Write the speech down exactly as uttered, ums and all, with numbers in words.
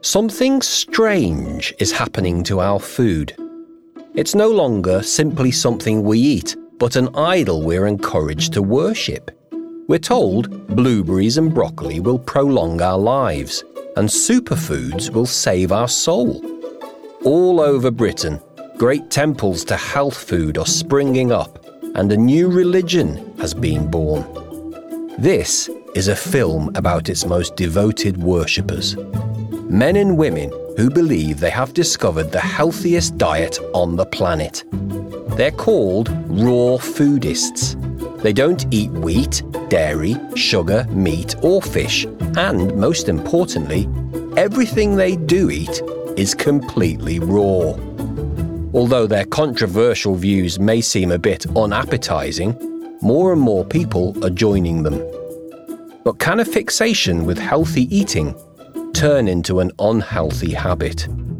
Something strange is happening to our food. It's no longer simply something we eat, but an idol we're encouraged to worship. We're told blueberries and broccoli will prolong our lives, and superfoods will save our soul. All over Britain, great temples to health food are springing up, and a new religion has been born. This is a film about its most devoted worshippers. Men and women who believe they have discovered the healthiest diet on the planet. They're called raw foodists. They don't eat wheat, dairy, sugar, meat or fish, and most importantly, everything they do eat is completely raw. Although their controversial views may seem a bit unappetizing, more and more people are joining them. But can a fixation with healthy eating turn into an unhealthy habit?